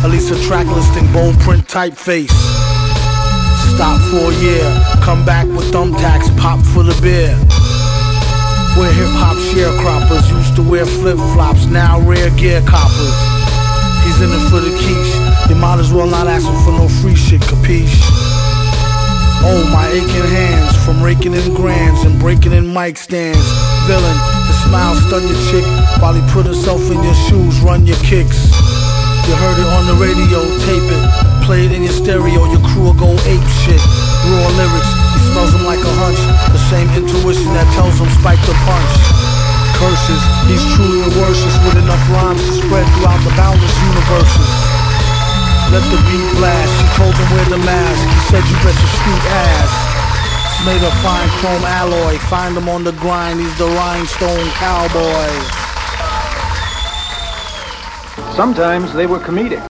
At least a track listing, bone print typeface. Stop for a year, come back with thumbtacks, pop for the beer. We're hip-hop sharecroppers, used to wear flip-flops, now rare gear coppers. He's in it for the quiche, you might as well not ask him for no free shit, capiche? Oh, my aching hands, from raking in grands and breaking in mic stands. Villain, the smile stun your chick, while he put himself in your shoes, run your kicks. You heard it on the radio, tape it, play it in your stereo, your crew will go ape shit. Raw lyrics, he smells them like a hunch, the same intuition that tells him spike the punch. Curses, he's truly the worstest, with enough rhymes to spread throughout the boundless universes. Let the beat blast, she told him wear the mask, he said you bet your sweet ass. It's made of fine chrome alloy, find him on the grind, he's the rhinestone cowboy. Sometimes they were comedic.